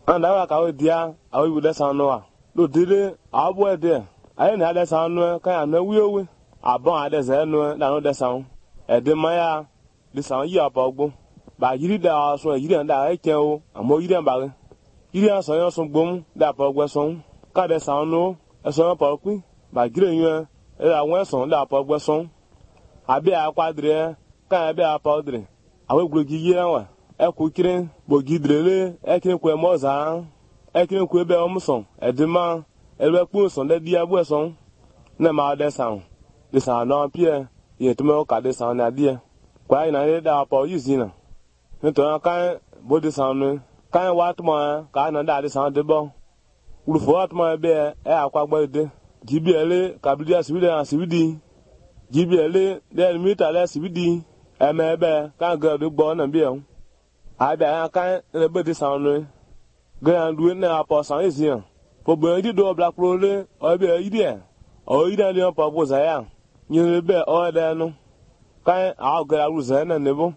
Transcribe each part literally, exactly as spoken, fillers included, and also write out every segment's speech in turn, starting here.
anda wa ka odia awi bu desa no a do dire abo ede ayi na desa no ka ya na wiewe abon adesa no da no desa ede maya desa yi apagbo ba yiri da so yiri da eke o amo yiri ba yiri aso yo so gbom da apagbo so ka desa no eso apagbo ba gire yen e la won so da apagbo so abi akwadre ka abi apagdre awe gbogi yi wa e ku kire gbogi drele e kire ku moza e kire ku ebe omuson edima elwe ku son de dia bu son na ma de san de san no pie ye tumo ka de san na dia kwa ina da apo yizina nto kan bo de san no kan wa tumo ka na da de san de bo urufo atmo be e akwa gbade jibiele kabidia sibidi asibidi jibiele de mita le sibidi emebe kan ga do gbo na bi e abia kan le be de san no grand duwe na apo san ezia po bo di do black pro le o be yi de o yi de le pa bo za ya nyi be o de no kan a ga ru za na nebo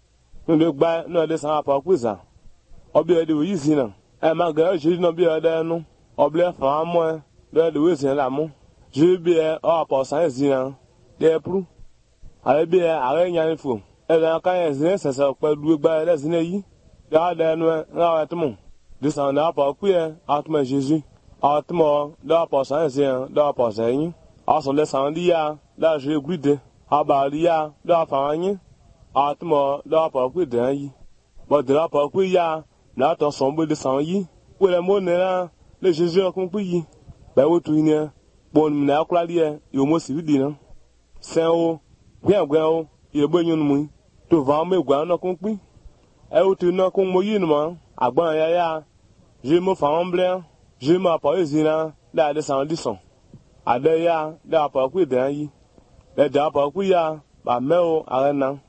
no le gba no de san apo kuza o be de yi zina e ma ga je no be o de no o ble fa mo de de we zin la mo je be o apo san ezia de pru ale be a re nya fo e la kan ezin se se pa duwe gba le zin yi ya de no na wa tumo de san na apo ku ye atma Jesus atmo da pa san ezin da pa san aso le san dia da je guide abalia da fa yin atmo da pa ku de yi bo de la pa ku ya na to son bo de san yi we le mo ne la le Jesus kun ku yi ba wo tu ni bon mi na kula die yo mo si di na sen o gwan gwan o ye bo nyun mu to va me gwan na kun pi e o tu na kun mo yi ni mo agbon ya ya je mo fa omble je ma pa ezina da de san di son ade ya da pa ku de yi le da pa ku ya ba me o arena